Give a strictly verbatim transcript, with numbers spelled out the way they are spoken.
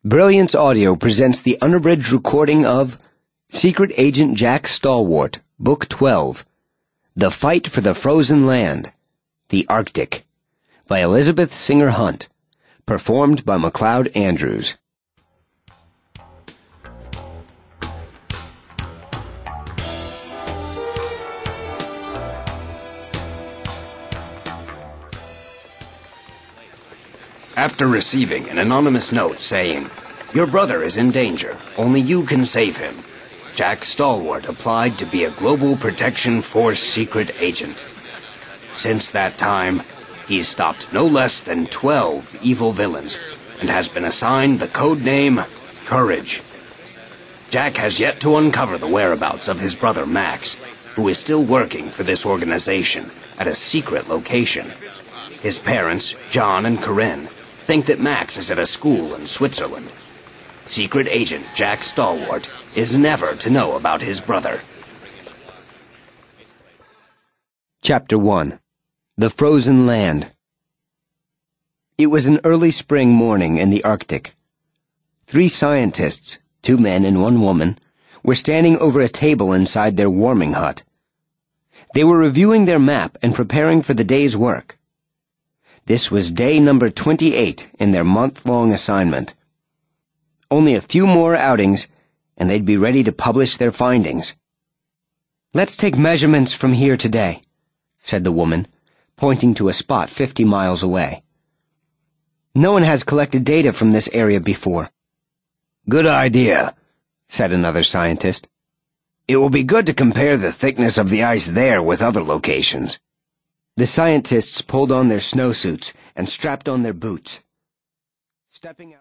Brilliance Audio presents the unabridged recording of Secret Agent Jack Stalwart, Book twelve, The Fight for the Frozen Land, The Arctic, by Elizabeth Singer Hunt, performed by MacLeod Andrews. After receiving an anonymous note saying, "Your brother is in danger, only you can save him," Jack Stalwart applied to be a Global Protection Force secret agent. Since that time, he's stopped no less than twelve evil villains and has been assigned the code name Courage. Jack has yet to uncover the whereabouts of his brother Max, who is still working for this organization at a secret location. His parents, John and Corinne, think that Max is at a school in Switzerland. Secret Agent Jack Stalwart is never to know about his brother. Chapter one. The Frozen Land. It was an early spring morning in the Arctic. Three scientists, two men and one woman, were standing over a table inside their warming hut. They were reviewing their map and preparing for the day's work. This was day number twenty-eight in their month-long assignment. Only a few more outings, and they'd be ready to publish their findings. "Let's take measurements from here today," said the woman, pointing to a spot fifty miles away. "No one has collected data from this area before." "Good idea," said another scientist. "It will be good to compare the thickness of the ice there with other locations." The scientists pulled on their snowsuits and strapped on their boots. Stepping out